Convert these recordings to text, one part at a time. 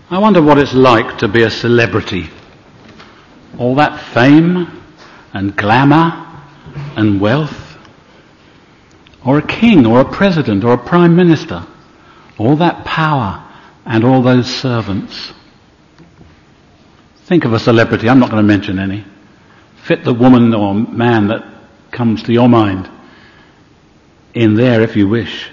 I wonder what it's like to be a celebrity. All that fame and glamour and wealth. Or a king or a president or a prime minister. All that power and all those servants. Think of a celebrity. I'm not going to mention any. Fit the woman or man that comes to your mind in there if you wish.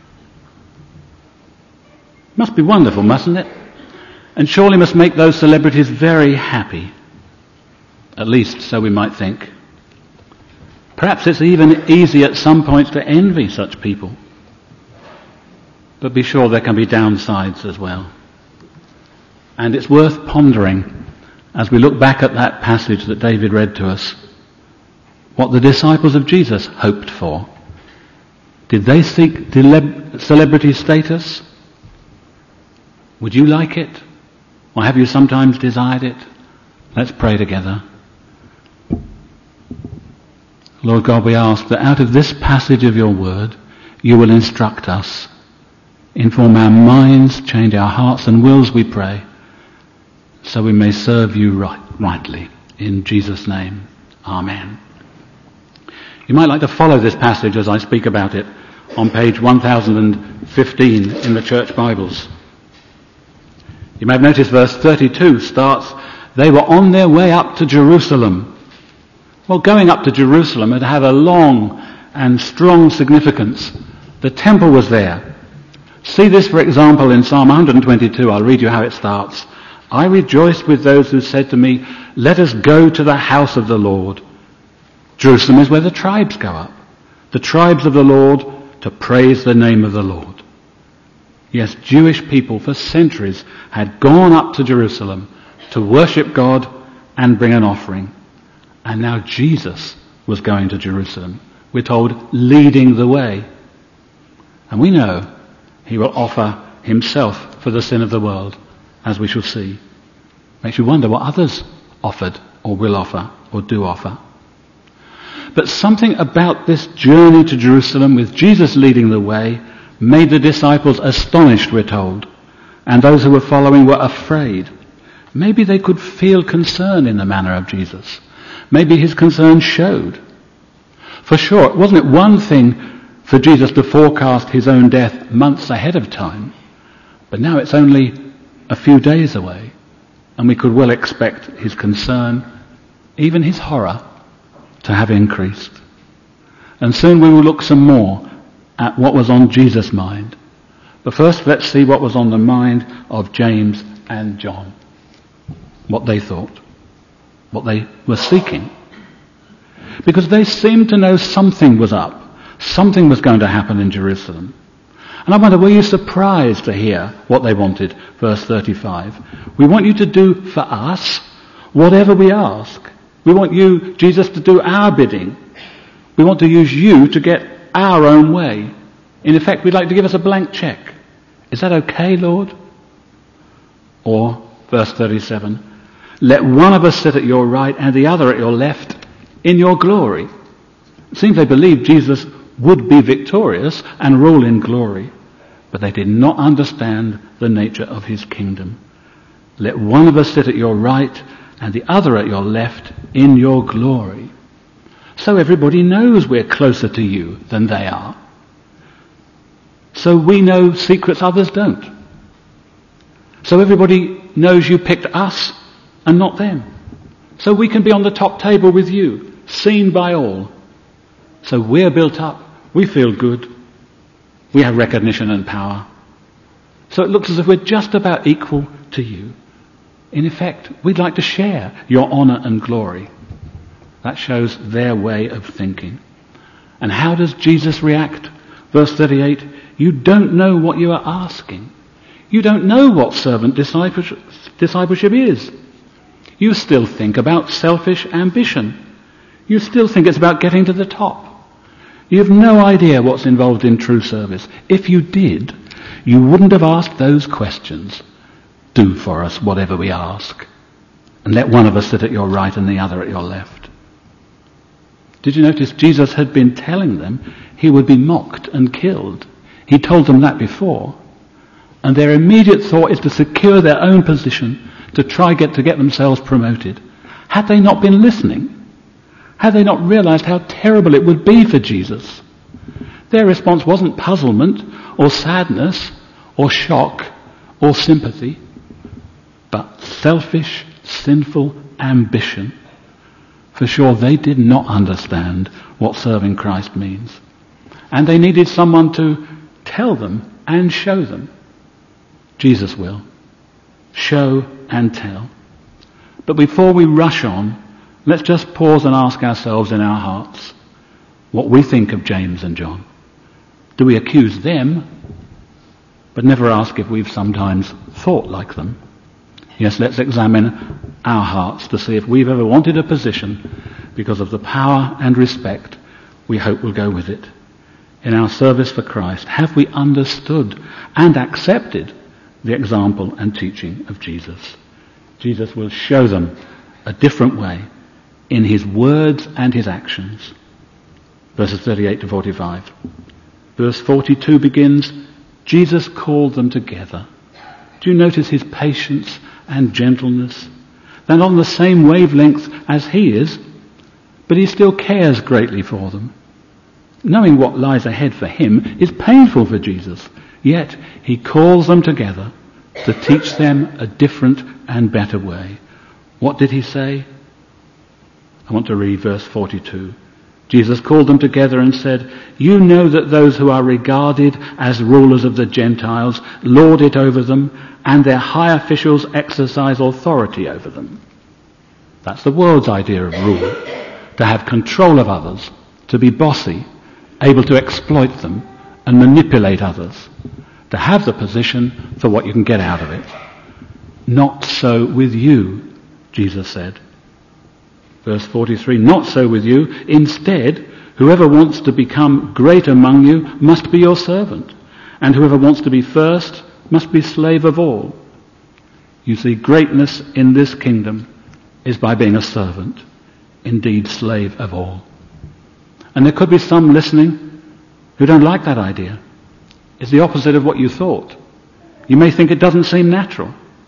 Must be wonderful, mustn't it? And surely must make those celebrities very happy. At least so we might think. Perhaps it's even easy at some points to envy such people. But be sure there can be downsides as well. And it's worth pondering as we look back at that passage that David read to us, what the disciples of Jesus hoped for. Did they seek celebrity status? Would you like it? Or have you sometimes desired it? Let's pray together. Lord God, we ask that out of this passage of your word, you will instruct us, inform our minds, change our hearts and wills, we pray, so we may serve you rightly. In Jesus' name, amen. You might like to follow this passage as I speak about it on page 1015 in the church Bibles. You may have noticed verse 32 starts, they were on their way up to Jerusalem. Well, going up to Jerusalem had a long and strong significance. The temple was there. See this, for example, in Psalm 122. I'll read you how it starts. I rejoiced with those who said to me, let us go to the house of the Lord. Jerusalem is where the tribes go up. The tribes of the Lord to praise the name of the Lord. Yes, Jewish people for centuries had gone up to Jerusalem to worship God and bring an offering. And now Jesus was going to Jerusalem. We're told, leading the way. And we know he will offer himself for the sin of the world, as we shall see. Makes you wonder what others offered or will offer or do offer. But something about this journey to Jerusalem with Jesus leading the way made the disciples astonished, we're told. And those who were following were afraid. Maybe they could feel concern in the manner of Jesus. Maybe his concern showed. For sure, wasn't it one thing for Jesus to forecast his own death months ahead of time? But now it's only a few days away. And we could well expect his concern, even his horror, to have increased. And soon we will look some more at what was on Jesus' mind. But first let's see what was on the mind of James and John. What they thought. What they were seeking. Because they seemed to know something was up. Something was going to happen in Jerusalem. And I wonder, were you surprised to hear what they wanted? Verse 35. We want you to do for us whatever we ask. We want you, Jesus, to do our bidding. We want to use you to get our own way. In effect, we'd like to give us a blank check. Is that okay, Lord? Or, verse 37, let one of us sit at your right and the other at your left in your glory. It seems they believed Jesus would be victorious and rule in glory, but they did not understand the nature of his kingdom. Let one of us sit at your right and the other at your left in your glory. So everybody knows we're closer to you than they are. So we know secrets others don't. So everybody knows you picked us and not them. So we can be on the top table with you, seen by all. So we're built up. We feel good. We have recognition and power. So it looks as if we're just about equal to you. In effect, we'd like to share your honor and glory. That shows their way of thinking. And how does Jesus react? Verse 38, you don't know what you are asking. You don't know what servant discipleship is. You still think about selfish ambition. You still think it's about getting to the top. You have no idea what's involved in true service. If you did, you wouldn't have asked those questions. Do for us whatever we ask. And let one of us sit at your right and the other at your left. Did you notice Jesus had been telling them he would be mocked and killed? He told them that before. and their immediate thought is to secure their own position, to get themselves promoted. Had they not been listening? Had they not realized how terrible it would be for Jesus? Their response wasn't puzzlement or sadness or shock or sympathy, but selfish, sinful ambition. For sure, they did not understand what serving Christ means. And they needed someone to tell them and show them. Jesus will. Show and tell. But before we rush on, let's just pause and ask ourselves in our hearts what we think of James and John. Do we accuse them, but never ask if we've sometimes thought like them? Yes, let's examine our hearts to see if we've ever wanted a position because of the power and respect we hope will go with it. In our service for Christ, have we understood and accepted the example and teaching of Jesus? Jesus will show them a different way in his words and his actions. Verses 38 to 45. Verse 42 begins, Jesus called them together. Do you notice his patience and gentleness? They're on the same wavelength as he is, but he still cares greatly for them. Knowing what lies ahead for him is painful for Jesus, yet he calls them together to teach them a different and better way. What did he say? I want to read verse 42. Jesus called them together and said, "You know that those who are regarded as rulers of the Gentiles lord it over them, and their high officials exercise authority over them." That's the world's idea of rule. To have control of others, to be bossy, able to exploit them and manipulate others, to have the position for what you can get out of it. Not so with you, Jesus said. Verse 43, not so with you. Instead, whoever wants to become great among you must be your servant, and whoever wants to be first must be slave of all. You see, greatness in this kingdom is by being a servant, indeed slave of all. And there could be some listening who don't like that idea. It's the opposite of what you thought. You may think it doesn't seem natural.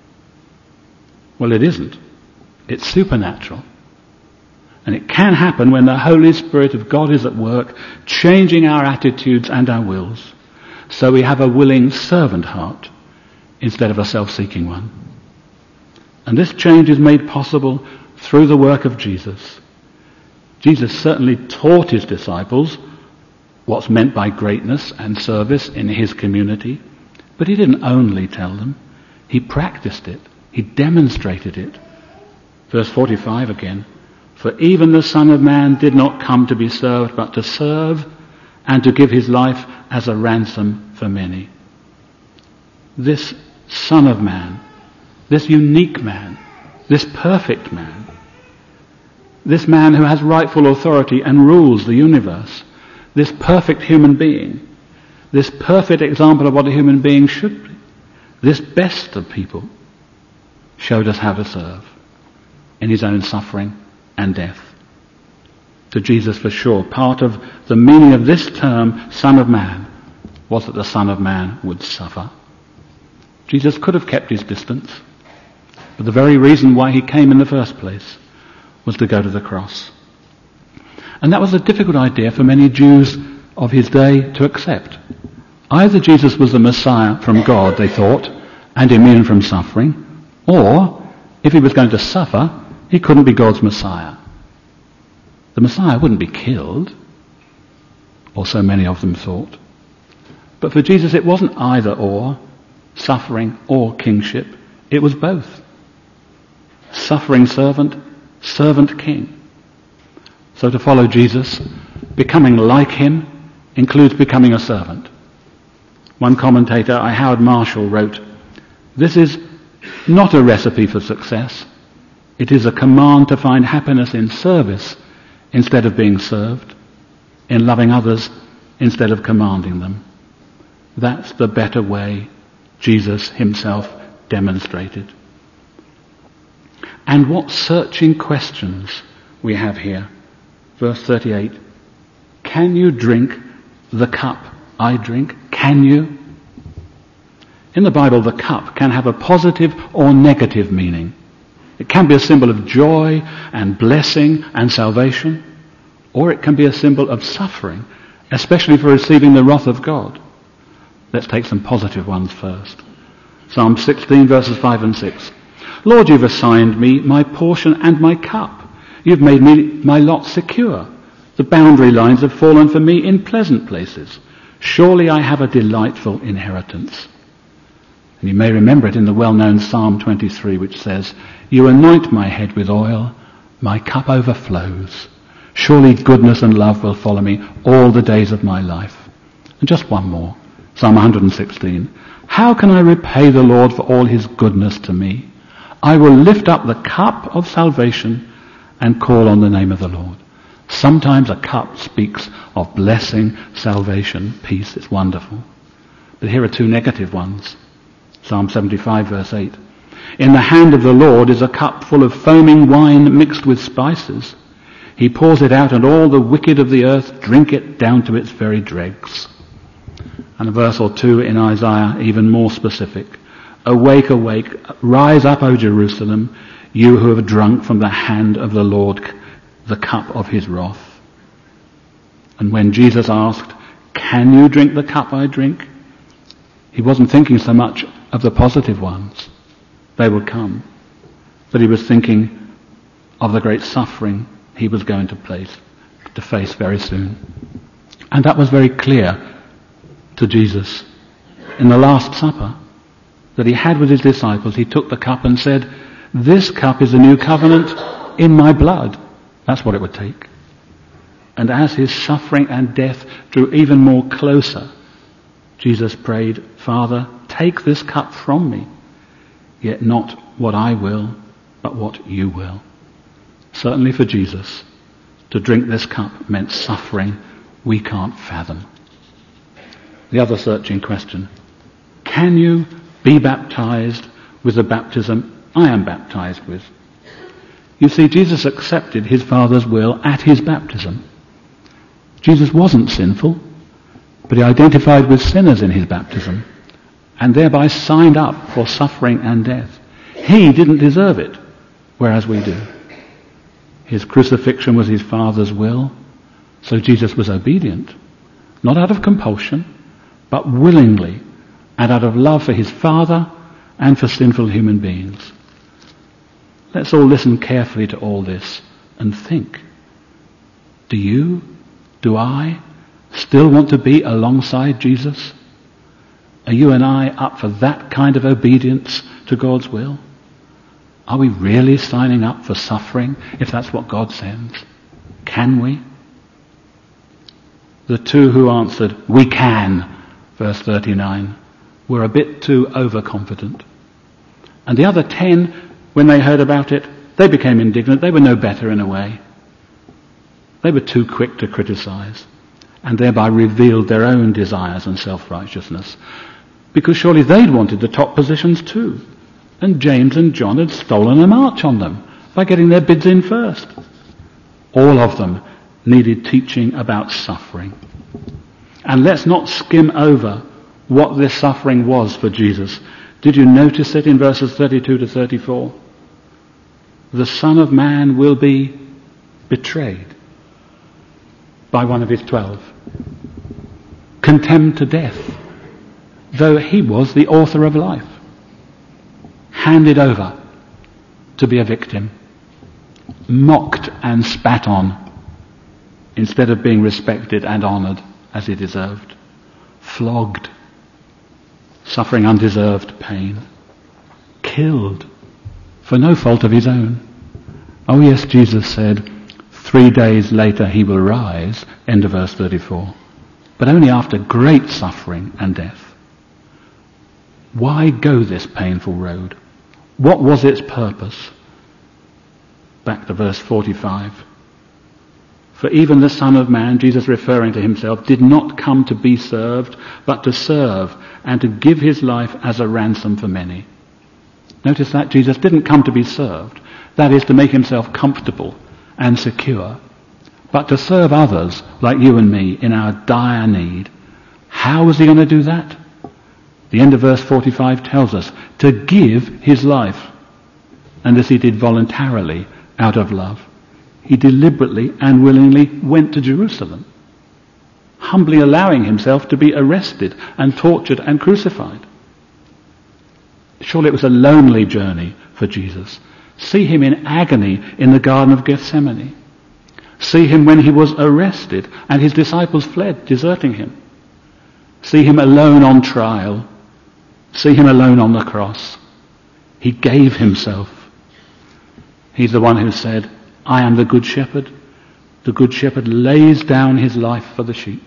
Well, it isn't. It's supernatural. And it can happen when the Holy Spirit of God is at work, changing our attitudes and our wills, so we have a willing servant heart instead of a self-seeking one. And this change is made possible through the work of Jesus. Jesus certainly taught his disciples what's meant by greatness and service in his community, but he didn't only tell them. He practiced it. He demonstrated it. Verse 45 again. For even the Son of Man did not come to be served, but to serve and to give his life as a ransom for many. This Son of Man, this unique man, this perfect man, this man who has rightful authority and rules the universe, this perfect human being, this perfect example of what a human being should be, this best of people, showed us how to serve in his own suffering and death. To Jesus, for sure, part of the meaning of this term, Son of Man, was that the Son of Man would suffer. Jesus could have kept his distance, but the very reason why he came in the first place was to go to the cross. And that was a difficult idea for many Jews of his day to accept. Either Jesus was the Messiah from God, they thought, and immune from suffering, or if he was going to suffer, he couldn't be God's Messiah. The Messiah wouldn't be killed, or so many of them thought. But for Jesus it wasn't either or, suffering or kingship. It was both. Suffering servant, servant king. So to follow Jesus, becoming like him, includes becoming a servant. One commentator, Howard Marshall, wrote, "This is not a recipe for success. It is a command to find happiness in service instead of being served, in loving others instead of commanding them." That's the better way Jesus himself demonstrated. And what searching questions we have here. Verse 38. Can you drink the cup I drink? Can you? In the Bible, the cup can have a positive or negative meaning. It can be a symbol of joy and blessing and salvation, or it can be a symbol of suffering, especially for receiving the wrath of God. Let's take some positive ones first. Psalm 16, verses 5 and 6. Lord, you've assigned me my portion and my cup. You've made me my lot secure. The boundary lines have fallen for me in pleasant places. Surely I have a delightful inheritance. And you may remember it in the well-known Psalm 23, which says, you anoint my head with oil, my cup overflows. Surely goodness and love will follow me all the days of my life. And just one more. Psalm 116. How can I repay the Lord for all his goodness to me? I will lift up the cup of salvation and call on the name of the Lord. Sometimes a cup speaks of blessing, salvation, peace. It's wonderful. But here are two negative ones. Psalm 75, verse 8. In the hand of the Lord is a cup full of foaming wine mixed with spices. He pours it out, and all the wicked of the earth drink it down to its very dregs. And a verse or two in Isaiah, even more specific. Awake, awake, rise up, O Jerusalem, you who have drunk from the hand of the Lord the cup of his wrath. And when Jesus asked, can you drink the cup I drink? He wasn't thinking so much of the positive ones. They would come. But he was thinking of the great suffering he was going to face very soon. And that was very clear to Jesus in the Last Supper that he had with his disciples. He took the cup and said, this cup is a new covenant in my blood. That's what it would take. And as his suffering and death drew even more closer, Jesus prayed, Father, take this cup from me, yet not what I will, but what you will. Certainly for Jesus, to drink this cup meant suffering we can't fathom. The other searching question, can you be baptized with the baptism I am baptized with? You see, Jesus accepted his Father's will at his baptism. Jesus wasn't sinful, but he identified with sinners in his baptism and thereby signed up for suffering and death. He didn't deserve it, whereas we do. His crucifixion was his Father's will, so Jesus was obedient, not out of compulsion, but willingly and out of love for his Father and for sinful human beings. Let's all listen carefully to all this and think. Do you, do I, still want to be alongside Jesus? Are you and I up for that kind of obedience to God's will? Are we really signing up for suffering if that's what God sends? Can we? The two who answered, we can, verse 39, were a bit too overconfident. And the other 10, when they heard about it, they became indignant. They were no better in a way. They were too quick to criticize and thereby revealed their own desires and self-righteousness. Because surely they'd wanted the top positions too. And James and John had stolen a march on them by getting their bids in first. All of them needed teaching about suffering. And let's not skim over what this suffering was for Jesus. Did you notice it in verses 32 to 34? The Son of Man will be betrayed by one of his 12, condemned to death, though he was the author of life, handed over to be a victim, mocked and spat on instead of being respected and honoured as he deserved, flogged, suffering undeserved pain, killed for no fault of his own. Oh yes, Jesus said, 3 days later he will rise, end of verse 34, but only after great suffering and death. Why go this painful road? What was its purpose? Back to verse 45. For even the Son of Man, Jesus referring to himself, did not come to be served, but to serve and to give his life as a ransom for many. Notice that Jesus didn't come to be served. That is, to make himself comfortable and secure, but to serve others like you and me in our dire need. How was he going to do that? The end of verse 45 tells us to give his life. And this he did voluntarily out of love. He deliberately and willingly went to Jerusalem, humbly allowing himself to be arrested and tortured and crucified. Surely it was a lonely journey for Jesus. See him in agony in the Garden of Gethsemane. See him when he was arrested and his disciples fled, deserting him. See him alone on trial. See him alone on the cross. He gave himself. He's the one who said, I am the good shepherd. The good shepherd lays down his life for the sheep.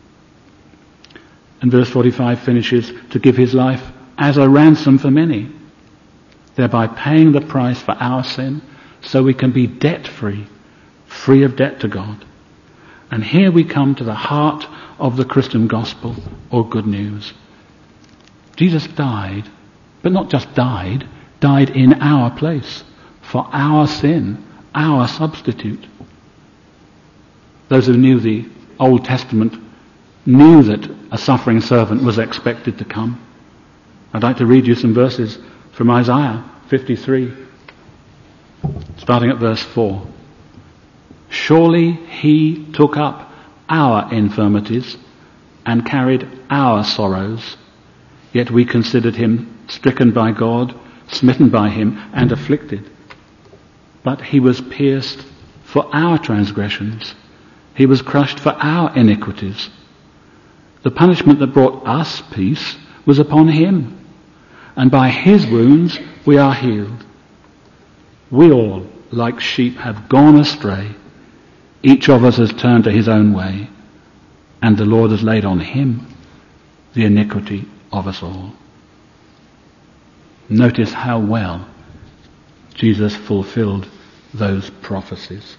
And verse 45 finishes, to give his life as a ransom for many, thereby paying the price for our sin so we can be debt-free, free of debt to God. And here we come to the heart of the Christian gospel, or good news. Jesus died, but not just died in our place, for our sin, our substitute. Those who knew the Old Testament knew that a suffering servant was expected to come. I'd like to read you some verses from Isaiah 53, starting at verse 4. Surely he took up our infirmities and carried our sorrows, yet we considered him stricken by God, smitten by him, and afflicted. But he was pierced for our transgressions. He was crushed for our iniquities. The punishment that brought us peace was upon him, and by his wounds we are healed. We all, like sheep, have gone astray. Each of us has turned to his own way, and the Lord has laid on him the iniquity of us all. Notice how well Jesus fulfilled those prophecies.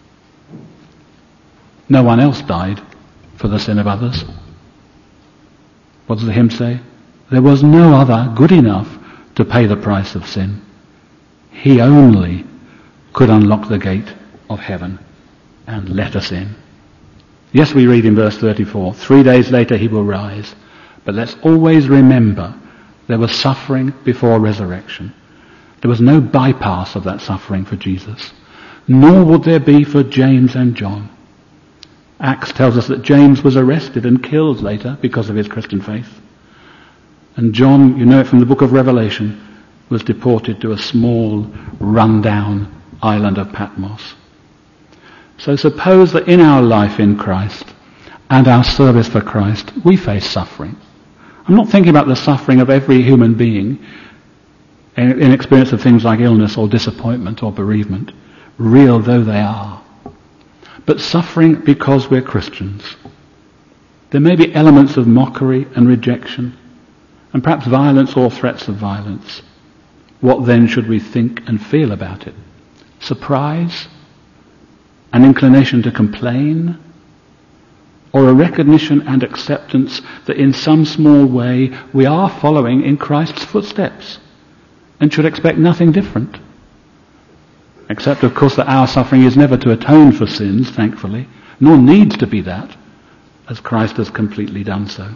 No one else died for the sin of others. What does the hymn say? There was no other good enough to pay the price of sin. He only could unlock the gate of heaven and let us in. Yes, we read in verse 34, 3 days later he will rise. But let's always remember there was suffering before resurrection. There was no bypass of that suffering for Jesus, nor would there be for James and John. Acts tells us that James was arrested and killed later because of his Christian faith. And John, you know it from the book of Revelation, was deported to a small, run-down island of Patmos. So suppose that in our life in Christ and our service for Christ, we face suffering. I'm not thinking about the suffering of every human being in experience of things like illness or disappointment or bereavement, real though they are. But suffering because we're Christians. There may be elements of mockery and rejection, and perhaps violence or threats of violence. What then should we think and feel about it? Surprise? An inclination to complain? Or a recognition and acceptance that in some small way we are following in Christ's footsteps and should expect nothing different? Except, of course, that our suffering is never to atone for sins, thankfully, nor needs to be that, as Christ has completely done so.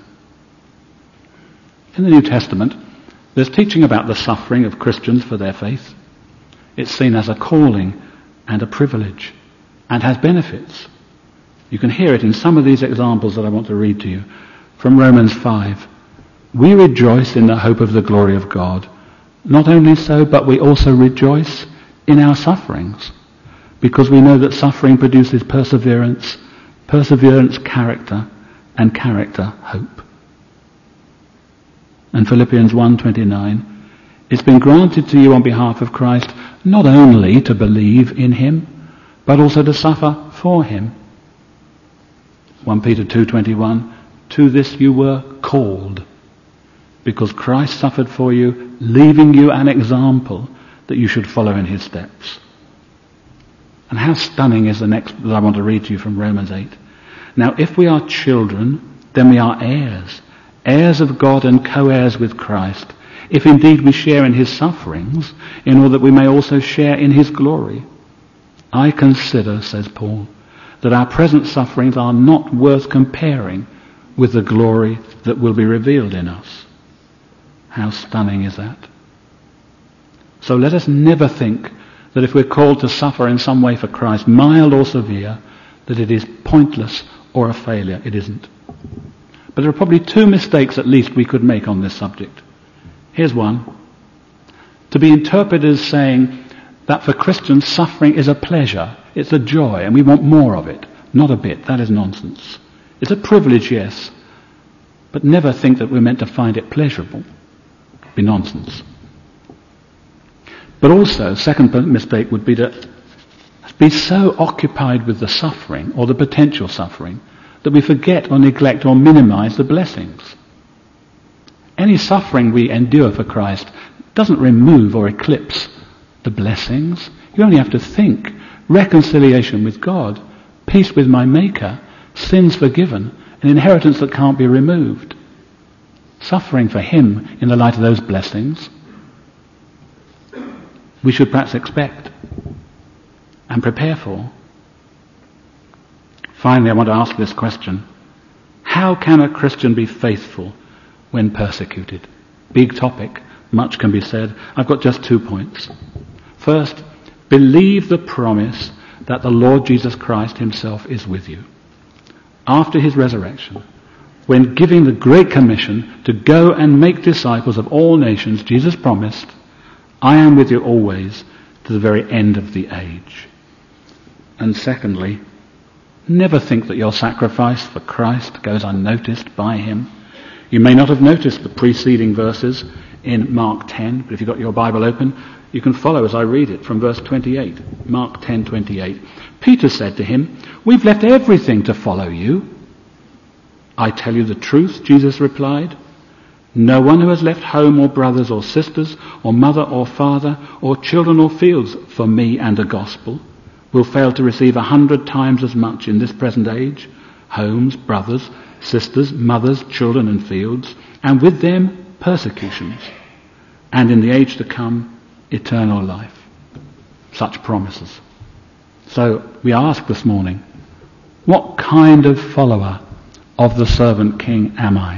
In the New Testament, there's teaching about the suffering of Christians for their faith. It's seen as a calling and a privilege, and has benefits. You can hear it in some of these examples that I want to read to you. From Romans 5. We rejoice in the hope of the glory of God. Not only so, but we also rejoice in our sufferings, because we know that suffering produces perseverance, perseverance character, and character hope. And Philippians 1:29, it's been granted to you on behalf of Christ not only to believe in him, but also to suffer for him. 1 Peter 2:21, to this you were called, because Christ suffered for you, leaving you an example that you should follow in his steps. And how stunning is the next that I want to read to you from Romans 8. Now if we are children, then we are heirs, heirs of God and co-heirs with Christ, if indeed we share in his sufferings, in order that we may also share in his glory. I consider, says Paul, that our present sufferings are not worth comparing with the glory that will be revealed in us. How stunning is that? So let us never think that if we're called to suffer in some way for Christ, mild or severe, that it is pointless or a failure. It isn't. But there are probably two mistakes at least we could make on this subject. Here's one. To be interpreted as saying that for Christians suffering is a pleasure, it's a joy, and we want more of it. Not a bit. That is nonsense. It's a privilege, yes, but never think that we're meant to find it pleasurable. It'd be nonsense. But also, second mistake would be to be so occupied with the suffering or the potential suffering that we forget or neglect or minimize the blessings. Any suffering we endure for Christ doesn't remove or eclipse the blessings. You only have to think. Reconciliation with God, peace with my Maker, sins forgiven, an inheritance that can't be removed. Suffering for him in the light of those blessings, we should perhaps expect and prepare for. Finally, I want to ask this question. How can a Christian be faithful when persecuted? Big topic. Much can be said. I've got just 2 points. First, believe the promise that the Lord Jesus Christ himself is with you. After his resurrection, when giving the Great Commission to go and make disciples of all nations, Jesus promised, I am with you always to the very end of the age. And secondly, never think that your sacrifice for Christ goes unnoticed by him. You may not have noticed the preceding verses in Mark 10, but if you've got your Bible open, you can follow as I read it from verse 28. Mark 10:28. Peter said to him, we've left everything to follow you. I tell you the truth, Jesus replied. No one who has left home or brothers or sisters or mother or father or children or fields for me and the gospel will fail to receive 100 times as much in this present age, homes, brothers, sisters, mothers, children and fields, and with them persecutions, and in the age to come, eternal life. Such promises. So we ask this morning, what kind of follower of the servant king am I?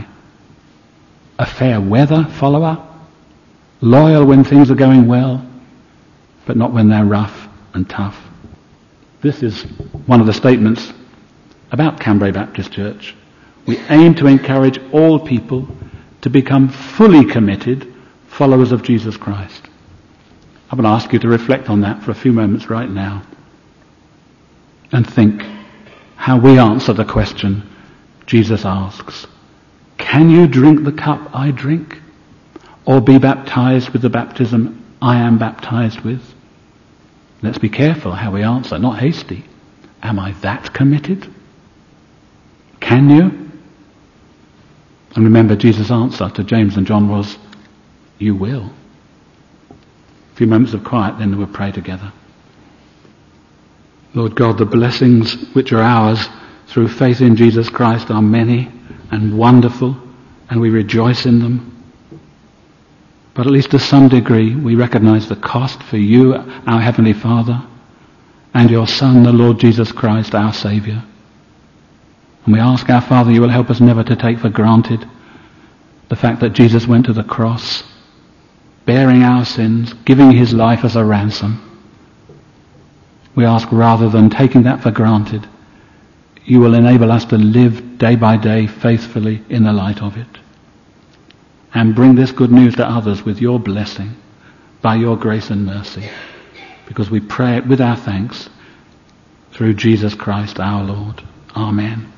A fair weather follower? Loyal when things are going well, but not when they're rough and tough? This is one of the statements about Cambrai Baptist Church. We aim to encourage all people to become fully committed followers of Jesus Christ. I will ask you to reflect on that for a few moments right now and think how we answer the question Jesus asks. Can you drink the cup I drink, or be baptized with the baptism I am baptized with? Let's be careful how we answer, not hasty. Am I that committed? Can you? And remember, Jesus' answer to James and John was, you will. A few moments of quiet, then we'll pray together. Lord God, the blessings which are ours through faith in Jesus Christ are many and wonderful, and we rejoice in them. But at least to some degree, we recognize the cost for you, our Heavenly Father, and your Son, the Lord Jesus Christ, our Saviour. And we ask our Father, you will help us never to take for granted the fact that Jesus went to the cross, bearing our sins, giving his life as a ransom. We ask, rather than taking that for granted, you will enable us to live day by day faithfully in the light of it, and bring this good news to others with your blessing, by your grace and mercy, because we pray it with our thanks through Jesus Christ our Lord. Amen.